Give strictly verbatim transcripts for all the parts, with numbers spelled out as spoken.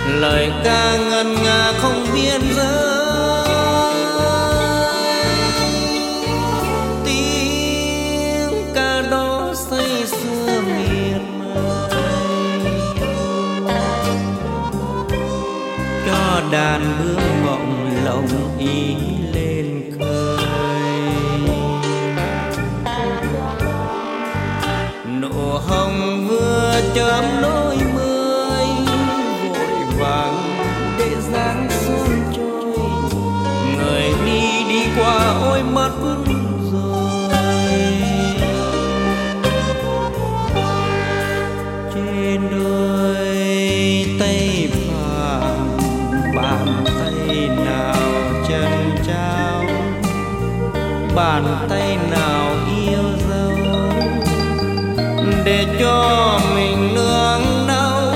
lời ca ngân nga không biên giới, tiếng ca đó say sưa miệt mài, cho đàn bướm mộng lòng ý lên khơi. Nụ hồng vừa chớm nỗi mươi vội vàng để dáng xuân trôi, người đi đi qua ôi mất rồi. Trên đôi tay phàm bàn tay nào chân trao, bàn tay nào yêu dấu để cho mình nương náu.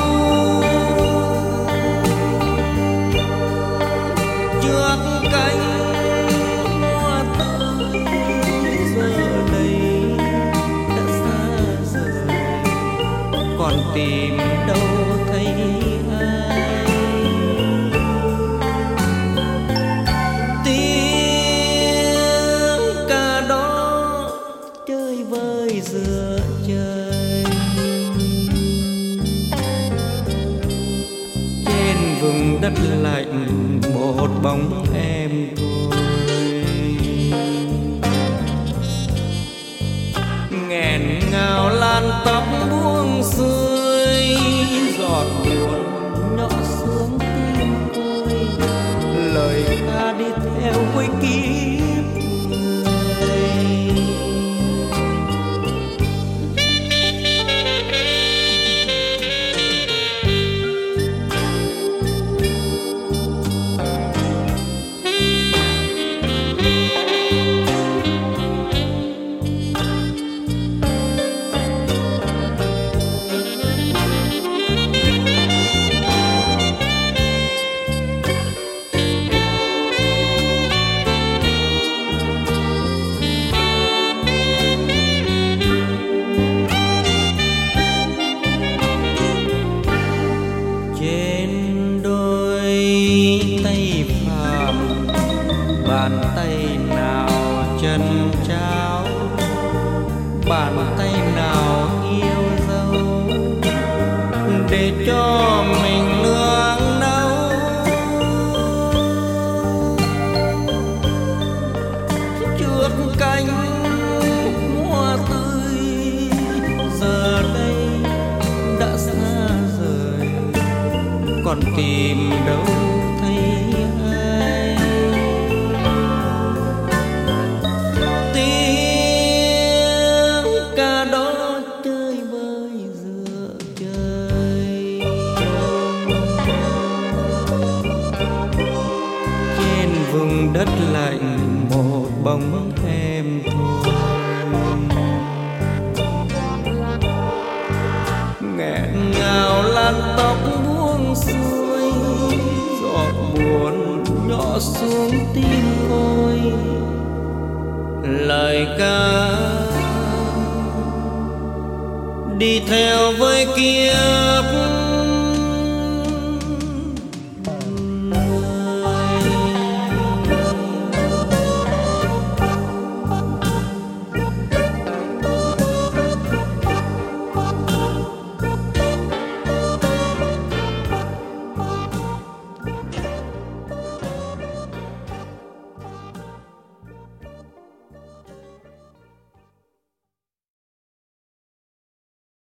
Trước cánh hoa tươi giờ đây đã xa rời, còn tìm đâu thấy ai. Tiếng ca đó chơi vơi giữa trời, trên vùng đất lạnh một bóng em thôi. Nghẹn ngào lan tóc buông xuôi, giọt buồn nhỏ xuống tim tôi, lời ca đi theo với kiếp người. Bàn tay nào chân trao, bàn tay nào yêu dấu để cho mình nương náu. Trước cánh hoa tươi giờ đây đã xa rời, còn tìm đâu thấy ai. Vùng đất lạnh một bóng em thôi, nghẹn ngào lan tóc buông xuôi, giọt buồn nhỏ xuống tim tôi, lời ca đi theo với kiếp